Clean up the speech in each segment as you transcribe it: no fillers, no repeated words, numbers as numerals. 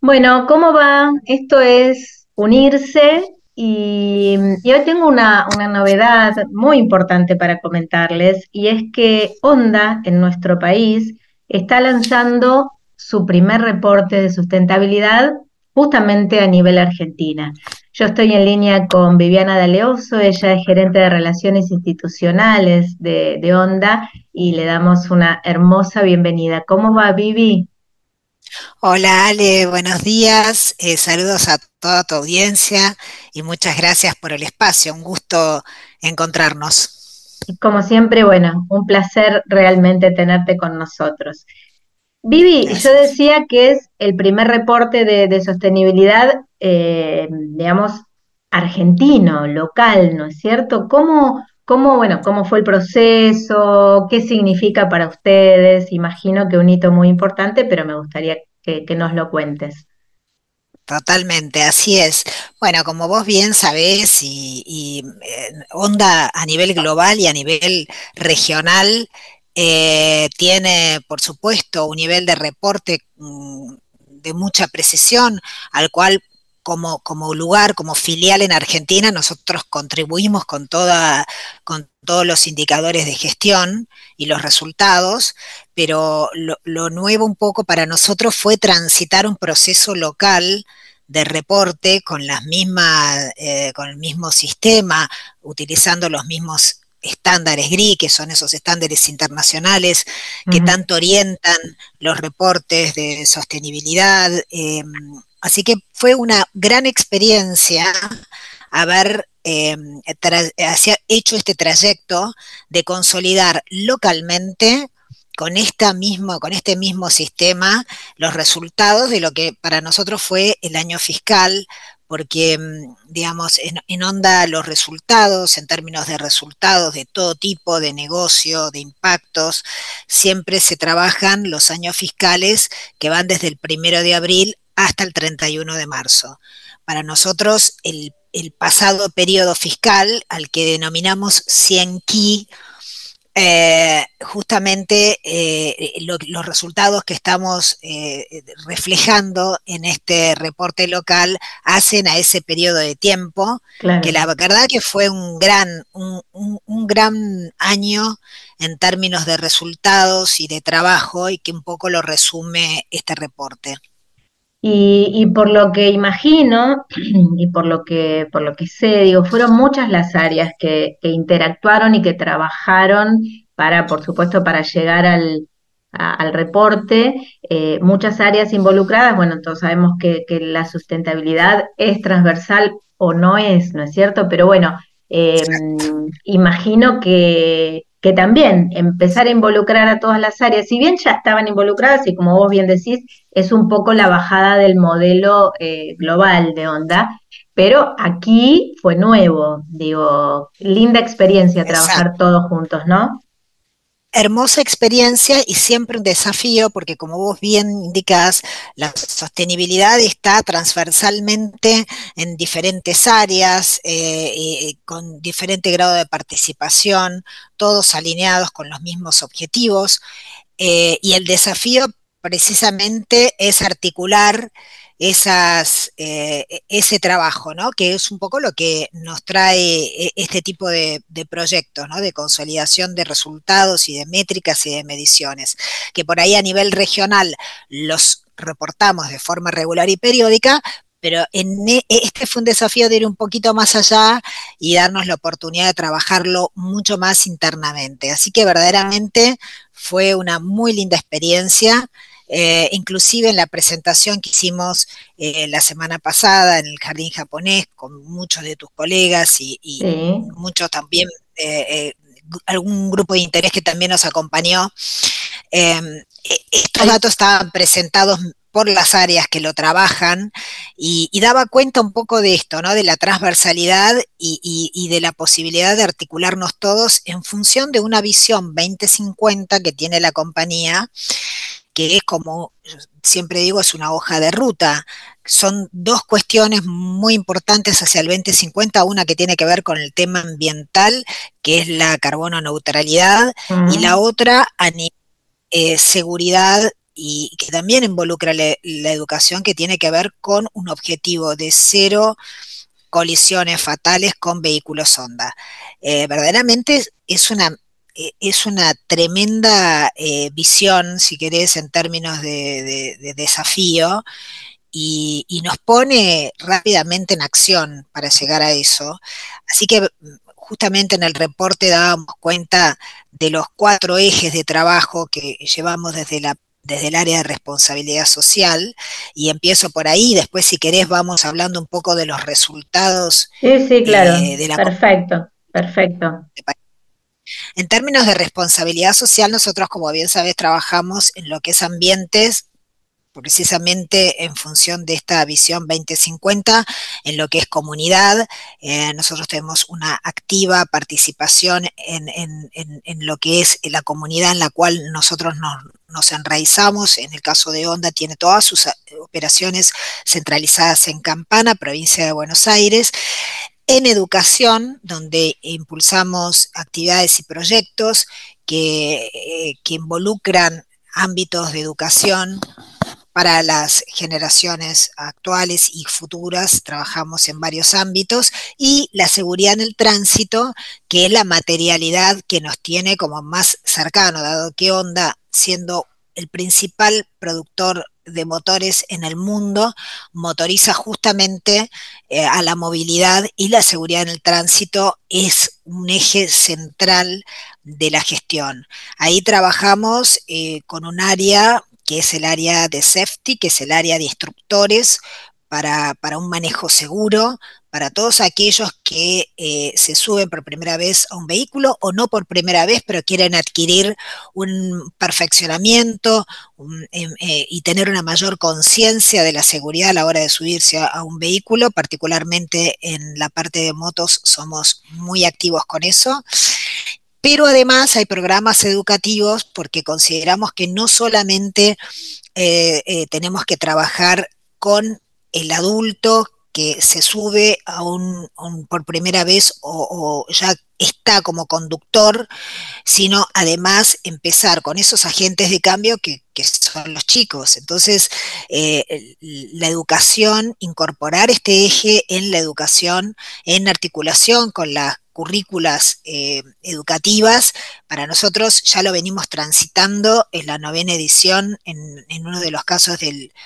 Bueno, ¿cómo va? Esto es unirse y hoy tengo una novedad muy importante para comentarles y es que Honda en nuestro país está lanzando su primer reporte de sustentabilidad justamente a nivel Argentina. Yo estoy en línea con Viviana D'Aleoso, ella es gerente de Relaciones Institucionales de Honda y le damos una hermosa bienvenida. ¿Cómo va, Vivi? Hola Ale, buenos días, saludos a toda tu audiencia y muchas gracias por el espacio, un gusto encontrarnos. Y como siempre, bueno, un placer realmente tenerte con nosotros. Vivi, yo Gracias. decía que es el primer reporte de sostenibilidad, digamos, argentino, local, ¿no es cierto? Bueno, cómo fue el proceso? ¿Qué significa para ustedes? Imagino que un hito muy importante, pero me gustaría que nos lo cuentes. Totalmente, así es. Bueno, como vos bien sabés, Onda a nivel global y a nivel regional tiene, por supuesto, un nivel de reporte de mucha precisión, al cual como lugar, como filial en Argentina, nosotros contribuimos con todos los indicadores de gestión y los resultados, pero lo nuevo un poco para nosotros fue transitar un proceso local de reporte con con el mismo sistema, utilizando los mismos estándares GRI, que son esos estándares internacionales que Ujú. tanto orientan los reportes de sostenibilidad. Así que fue una gran experiencia haber hecho este trayecto de consolidar localmente con este mismo sistema los resultados de lo que para nosotros fue el año fiscal, porque, digamos, en Onda los resultados, en términos de resultados de todo tipo de negocio, de impactos, siempre se trabajan los años fiscales que van desde el 1 de abril hasta el 31 de marzo. Para nosotros, el pasado periodo fiscal, al que denominamos 100 Ki, justamente los resultados que estamos reflejando en este reporte local hacen a ese periodo de tiempo, que Claro. la verdad que fue un gran año en términos de resultados y de trabajo y que un poco lo resume este reporte. Y por lo que imagino y por lo que sé, digo, fueron muchas las áreas que interactuaron y que trabajaron para, por supuesto, para llegar al reporte, muchas áreas involucradas. Bueno, todos sabemos que la sustentabilidad es transversal o no es, ¿no es cierto? Pero bueno, eh, imagino que también empezar a involucrar a todas las áreas, si bien ya estaban involucradas y como vos bien decís, es un poco la bajada del modelo global de onda, pero aquí fue nuevo, digo, linda experiencia trabajar Exacto. todos juntos, ¿no? Hermosa experiencia y siempre un desafío porque como vos bien indicás, la sostenibilidad está transversalmente en diferentes áreas, con diferente grado de participación, todos alineados con los mismos objetivos, y el desafío precisamente es articular ese trabajo, ¿no? Que es un poco lo que nos trae este tipo de proyectos, ¿no? De consolidación de resultados y de métricas y de mediciones, que por ahí a nivel regional los reportamos de forma regular y periódica, pero este fue un desafío de ir un poquito más allá y darnos la oportunidad de trabajarlo mucho más internamente. Así que verdaderamente fue una muy linda experiencia. Inclusive en la presentación que hicimos la semana pasada en el Jardín Japonés con muchos de tus colegas y Sí. muchos también, algún grupo de interés que también nos acompañó, estos Ay, datos estaban presentados por las áreas que lo trabajan y daba cuenta un poco de esto, ¿no? De la transversalidad y de la posibilidad de articularnos todos en función de una visión 2050 que tiene la compañía, que es como siempre digo, es una hoja de ruta. Son dos cuestiones muy importantes hacia el 2050, una que tiene que ver con el tema ambiental, que es la carbono neutralidad, y la mm, otra seguridad y que también involucra la educación, que tiene que ver con un objetivo de cero colisiones fatales con vehículos sonda. Verdaderamente es una tremenda visión, si querés, en términos de desafío, y nos pone rápidamente en acción para llegar a eso. Así que justamente en el reporte dábamos cuenta de los 4 ejes de trabajo que llevamos desde el área de responsabilidad social, y empiezo por ahí. Después, si querés, vamos hablando un poco de los resultados Sí, sí, claro. de la Perfecto, perfecto. en términos de responsabilidad social. Nosotros, como bien sabés, trabajamos en lo que es ambientes, precisamente en función de esta visión 2050, en lo que es comunidad. Nosotros tenemos una activa participación en lo que es la comunidad en la cual nosotros nos enraizamos. En el caso de Onda, tiene todas sus operaciones centralizadas en Campana, provincia de Buenos Aires. En educación, donde impulsamos actividades y proyectos que involucran ámbitos de educación para las generaciones actuales y futuras. Trabajamos en varios ámbitos, y la seguridad en el tránsito, que es la materialidad que nos tiene como más cercano, dado que Honda, siendo el principal productor de motores en el mundo, motoriza justamente a la movilidad, y la seguridad en el tránsito es un eje central de la gestión. Ahí trabajamos con un área que es el área de safety, que es el área de instructores para un manejo seguro, para todos aquellos que se suben por primera vez a un vehículo, o no por primera vez, pero quieren adquirir un perfeccionamiento y tener una mayor conciencia de la seguridad a la hora de subirse a un vehículo. Particularmente en la parte de motos somos muy activos con eso. Pero además hay programas educativos, porque consideramos que no solamente tenemos que trabajar con el adulto que se sube por primera vez, o ya está como conductor, sino además empezar con esos agentes de cambio que son los chicos. Entonces, la educación, incorporar este eje en la educación, en articulación con las currículas educativas, para nosotros ya lo venimos transitando. Es la 9ª edición en uno de los casos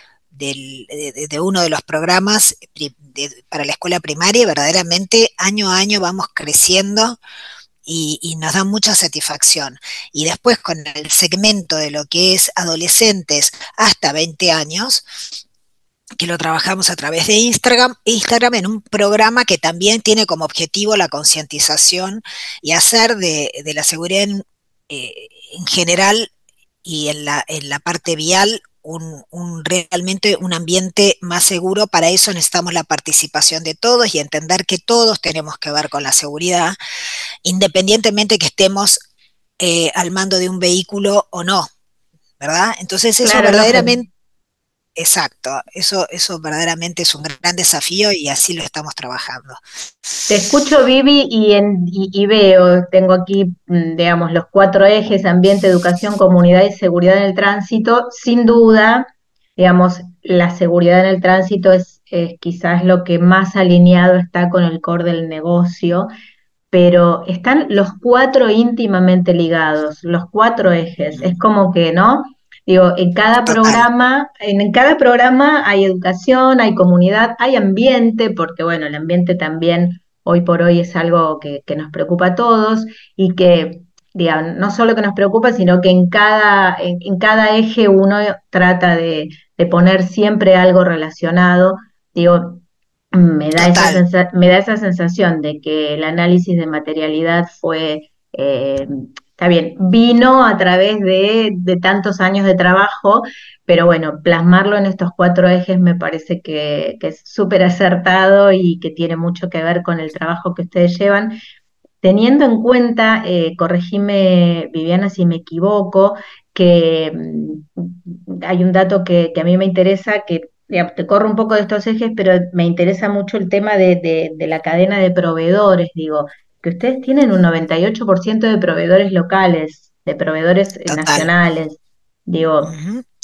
de uno de los programas para la escuela primaria. Verdaderamente año a año vamos creciendo, y nos da mucha satisfacción. Y después, con el segmento de lo que es adolescentes hasta 20 años, que lo trabajamos a través de Instagram, en un programa que también tiene como objetivo la concientización y hacer de la seguridad en general, y en la parte vial, realmente un ambiente más seguro. Para eso necesitamos la participación de todos, y entender que todos tenemos que ver con la seguridad, independientemente que estemos al mando de un vehículo o no, ¿verdad? Entonces eso Claro, lógico. verdaderamente, exacto, eso verdaderamente es un gran desafío, y así lo estamos trabajando. Te escucho, Vivi, y veo, tengo aquí, digamos, los 4 ejes: ambiente, educación, comunidad y seguridad en el tránsito. Sin duda, digamos, la seguridad en el tránsito es quizás lo que más alineado está con el core del negocio, pero están los 4 íntimamente ligados, los 4 ejes. Es como que, ¿no? Digo, Total, en cada programa hay educación, hay comunidad, hay ambiente, porque bueno, el ambiente también hoy por hoy es algo que nos preocupa a todos, y que, digamos, no solo que nos preocupa, sino que en cada eje uno trata de poner siempre algo relacionado. Digo, total. me da esa sensación de que el análisis de materialidad está bien, vino a través de tantos años de trabajo, pero bueno, plasmarlo en estos 4 ejes me parece que es súper acertado y que tiene mucho que ver con el trabajo que ustedes llevan. Teniendo en cuenta, corregime, Viviana, si me equivoco, que hay un dato que a mí me interesa, que digamos, te corro un poco de estos ejes, pero me interesa mucho el tema de la cadena de proveedores. Digo, que ustedes tienen un 98% de proveedores locales, de proveedores Total. nacionales. Digo, Ujú.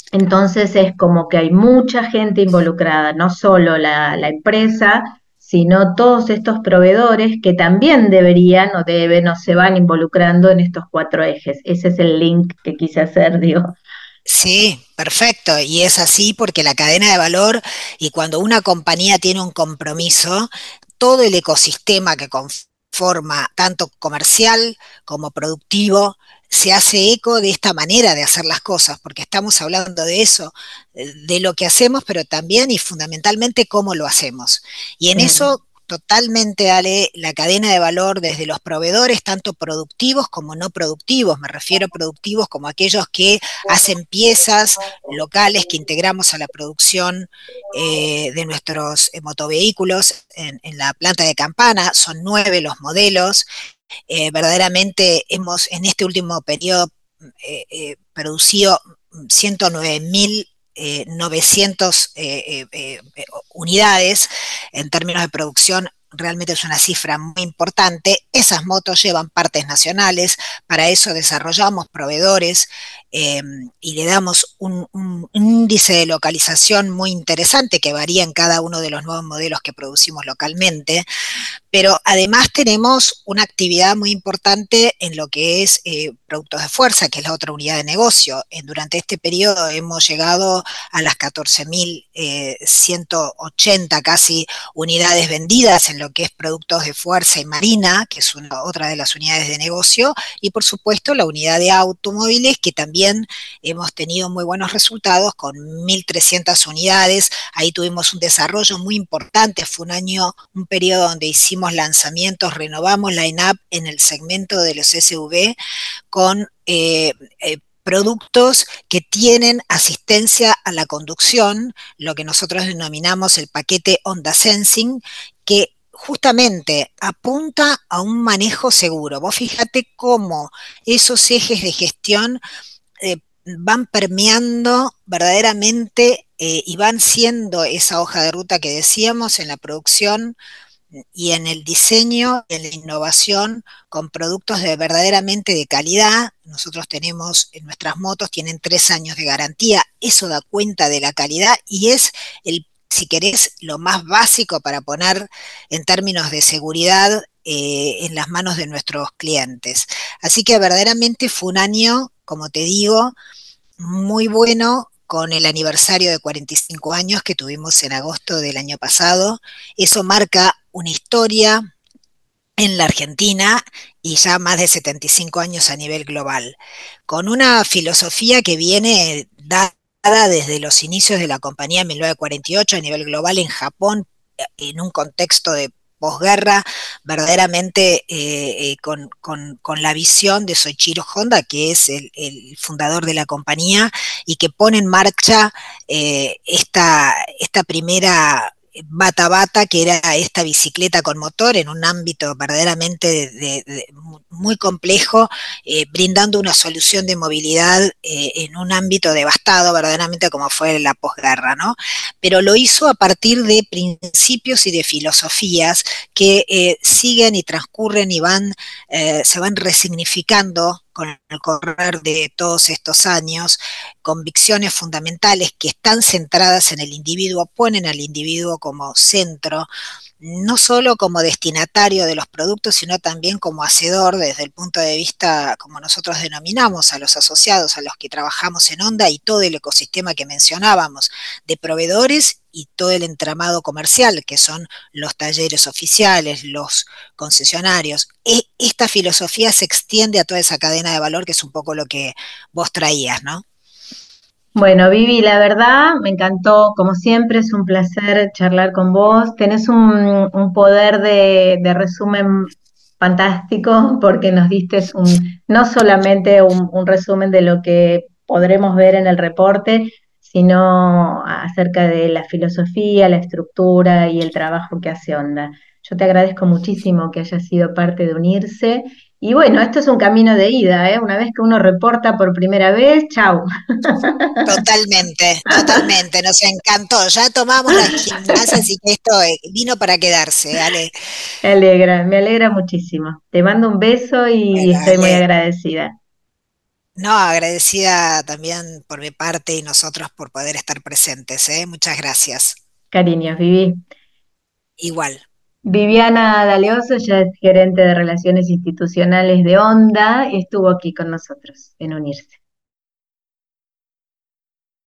Entonces es como que hay mucha gente involucrada, no solo la empresa, sino todos estos proveedores que también deberían o deben o se van involucrando en estos cuatro ejes. Ese es el link que quise hacer, digo. Sí, perfecto. Y es así porque la cadena de valor y cuando una compañía tiene un compromiso, todo el ecosistema que conforma, tanto comercial como productivo, se hace eco de esta manera de hacer las cosas, porque estamos hablando de eso, de lo que hacemos, pero también y fundamentalmente cómo lo hacemos. Y en Claro. eso totalmente, Ale, la cadena de valor desde los proveedores, tanto productivos como no productivos, me refiero a productivos como aquellos que hacen piezas locales que integramos a la producción de nuestros motovehículos en la planta de Campana, son 9 los modelos, verdaderamente hemos en este último periodo producido 109.000 900 unidades en términos de producción. Realmente es una cifra muy importante. Esas motos llevan partes nacionales, para eso desarrollamos proveedores eh, y le damos un índice de localización muy interesante que varía en cada uno de los nuevos modelos que producimos localmente, pero además tenemos una actividad muy importante en lo que es productos de fuerza, que es la otra unidad de negocio. Durante este periodo hemos llegado a las 14.180 casi unidades vendidas en lo que es productos de fuerza y marina, que es otra de las unidades de negocio, y por supuesto la unidad de automóviles, que también hemos tenido muy buenos resultados con 1.300 unidades. Ahí tuvimos un desarrollo muy importante, fue un año, un periodo donde hicimos lanzamientos, renovamos line-up en el segmento de los SV con productos que tienen asistencia a la conducción, lo que nosotros denominamos el paquete Honda Sensing, que justamente apunta a un manejo seguro. Vos fíjate cómo esos ejes de gestión van permeando verdaderamente y van siendo esa hoja de ruta que decíamos en la producción y en el diseño, en la innovación, con productos verdaderamente de calidad. Nosotros tenemos, en nuestras motos tienen 3 años de garantía, eso da cuenta de la calidad y es el, si querés, lo más básico para poner en términos de seguridad en las manos de nuestros clientes. Así que verdaderamente fue un año, como te digo, muy bueno con el aniversario de 45 años que tuvimos en agosto del año pasado. Eso marca una historia en la Argentina y ya más de 75 años a nivel global, con una filosofía que viene dada desde los inicios de la compañía en 1948 a nivel global en Japón, en un contexto de posguerra, verdaderamente con la visión de Soichiro Honda, que es el fundador de la compañía, y que pone en marcha esta primera Bata Bata, que era esta bicicleta con motor en un ámbito verdaderamente muy complejo, brindando una solución de movilidad en un ámbito devastado verdaderamente como fue la posguerra, ¿no? Pero lo hizo a partir de principios y de filosofías que siguen y transcurren y se van resignificando con el correr de todos estos años, convicciones fundamentales que están centradas en el individuo, ponen al individuo como centro, no solo como destinatario de los productos, sino también como hacedor desde el punto de vista, como nosotros denominamos, a los asociados, a los que trabajamos en Honda y todo el ecosistema que mencionábamos, de proveedores y todo el entramado comercial, que son los talleres oficiales, los concesionarios. Esta filosofía se extiende a toda esa cadena de valor, que es un poco lo que vos traías, ¿no? Bueno, Vivi, la verdad me encantó, como siempre, es un placer charlar con vos. Tenés un poder de resumen fantástico porque nos diste no solamente un resumen de lo que podremos ver en el reporte, sino acerca de la filosofía, la estructura y el trabajo que hace Onda. Yo te agradezco muchísimo que hayas sido parte de Unirse. Y bueno, esto es un camino de ida, ¿eh? Una vez que uno reporta por primera vez, chau. Totalmente, totalmente, nos encantó. Ya tomamos la gimnasia, así que esto vino para quedarse, Ale. Me alegra muchísimo. Te mando un beso y Bueno, estoy muy Ale, agradecida. No, agradecida también por mi parte y nosotros por poder estar presentes, ¿eh? Muchas gracias. Cariños, Vivi. Igual. Viviana D'Aleoso, ya es gerente de Relaciones Institucionales de Onda, y estuvo aquí con nosotros en Unirse.